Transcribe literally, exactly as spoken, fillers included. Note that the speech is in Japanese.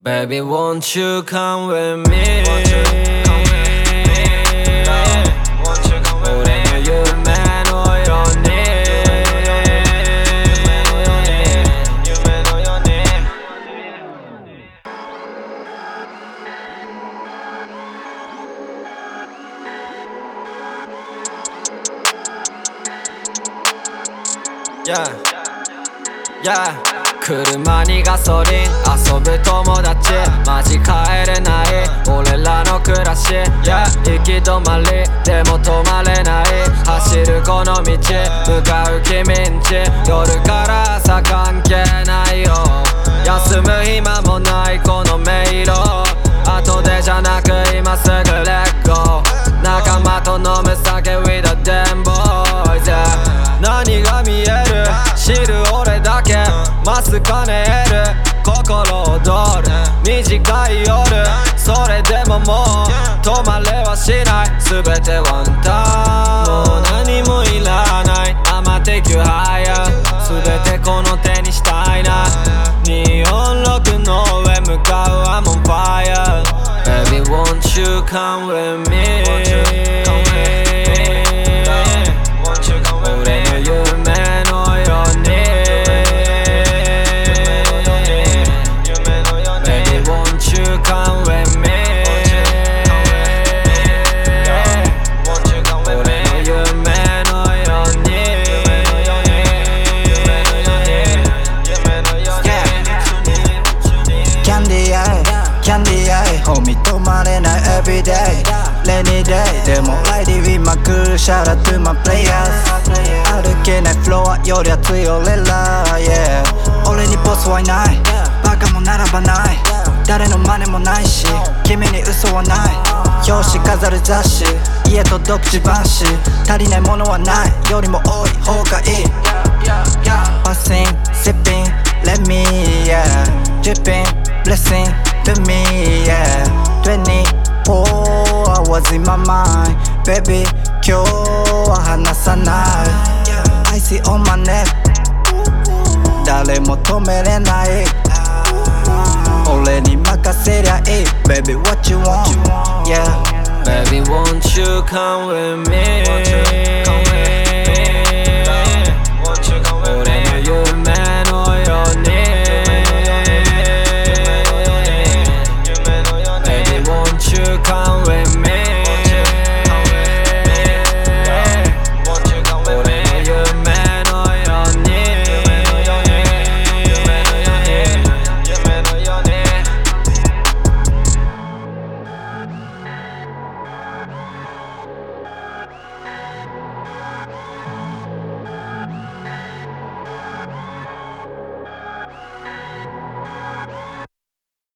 Baby, won't you come with me?俺の夢のようにYeah, yeah. 車にガソリン遊ぶ友達マジ帰れない俺らの暮らし、yeah、行き止まりでも止まれない走るこの道向かう君んち夜から朝関係ないよ休む暇もないこの迷路後でじゃなく今すぐレッゴー仲間と飲む酒 with the damn boys、yeah、何が見える知る俺だけマスカネ得る心躍る短い夜それでももう止まれはしない全てワンタンもう何もいらない I'ma take you higher 全てこの手にしたいなにほんろくの上向かう I'm on fire Baby won't you come with me俺の夢のようにCome with me 俺の夢のようにキャンディーアイキャンディーアイhomie止まれない everyday rainy day でも ライディー with my crew shout out to my players 歩けないフロアより熱い俺ら、yeah、俺にボスはいないバカも並ばない誰の真似もないし君に嘘はない表紙飾る雑誌家と独自版紙足りないものはないよりも多い方がいい Passing, sipping, let me, yeah Dripping, blessing to me, yeah twenty-four hours in my mind Baby, 今日は離さない I see on my neck 誰も止めれない俺に任せりゃいい Baby what you want, yeah Baby won't you come with me